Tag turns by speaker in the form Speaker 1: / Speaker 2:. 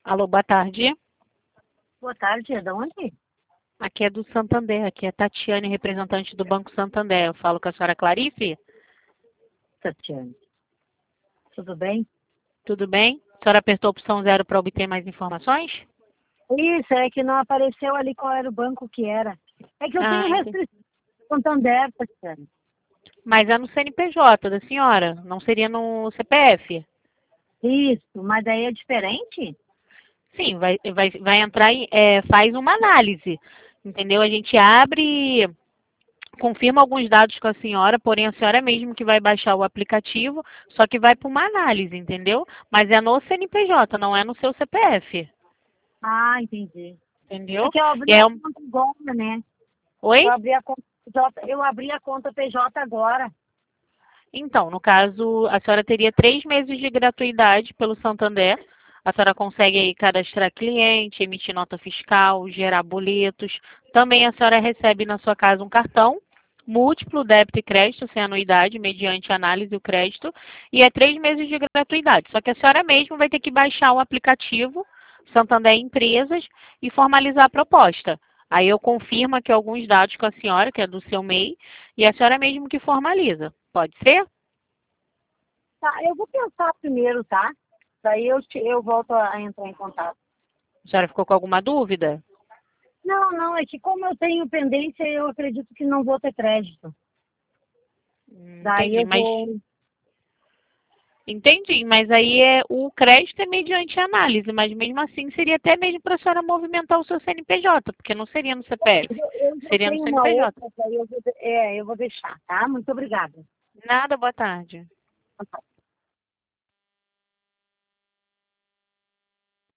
Speaker 1: Alô, boa tarde.
Speaker 2: Boa tarde, é de onde?
Speaker 1: Aqui é do Santander, aqui é Tatiane, representante do Banco Santander. Eu falo com a senhora Clarice?
Speaker 2: Tatiane. Tudo bem?
Speaker 1: Tudo bem? A senhora apertou a opção 0 para obter mais informações?
Speaker 2: Isso, é que não apareceu ali qual era o banco que era. É que eu tenho
Speaker 1: Entendi.
Speaker 2: restrição no Santander, Tatiane.
Speaker 1: Mas é no CNPJ da senhora, não seria no CPF?
Speaker 2: Isso, mas daí é diferente?
Speaker 1: Sim, vai entrar em, faz uma análise, entendeu? A gente abre, confirma alguns dados com a senhora, porém a senhora é mesmo que vai baixar o aplicativo, só que vai para uma análise, entendeu? Mas é no CNPJ, não é no seu CPF,
Speaker 2: Ah, entendi. É
Speaker 1: entendeu?
Speaker 2: que eu
Speaker 1: E
Speaker 2: abri
Speaker 1: é
Speaker 2: a
Speaker 1: um...
Speaker 2: conta agora, né?
Speaker 1: Oi?
Speaker 2: Eu abri a conta PJ agora.
Speaker 1: Então, no caso, a senhora teria 3 meses de gratuidade pelo Santander. A senhora consegue aí cadastrar cliente, emitir nota fiscal, gerar boletos. Também a senhora recebe na sua casa um cartão múltiplo débito e crédito, sem anuidade, mediante análise do crédito, e é 3 meses de gratuidade. Só que a senhora mesmo vai ter que baixar o aplicativo Santander Empresas e formalizar a proposta. Aí eu confirmo aqui alguns dados com a senhora, que é do seu MEI, e a senhora mesmo que formaliza. Pode ser?
Speaker 2: Tá, eu vou pensar primeiro, tá? Daí eu volto a entrar em contato.
Speaker 1: A senhora ficou com alguma dúvida?
Speaker 2: Não, não, é que como eu tenho pendência, eu acredito que não vou ter crédito. Daí
Speaker 1: Entendi,
Speaker 2: eu
Speaker 1: mas
Speaker 2: vou.
Speaker 1: aí o crédito é mediante análise, mas mesmo assim seria até mesmo para a senhora movimentar o seu CNPJ, porque não seria no CPF,
Speaker 2: Eu já
Speaker 1: seria no
Speaker 2: tenho uma
Speaker 1: CNPJ.
Speaker 2: outra, daí eu vou deixar, tá? Muito obrigada.
Speaker 1: Nada, boa tarde.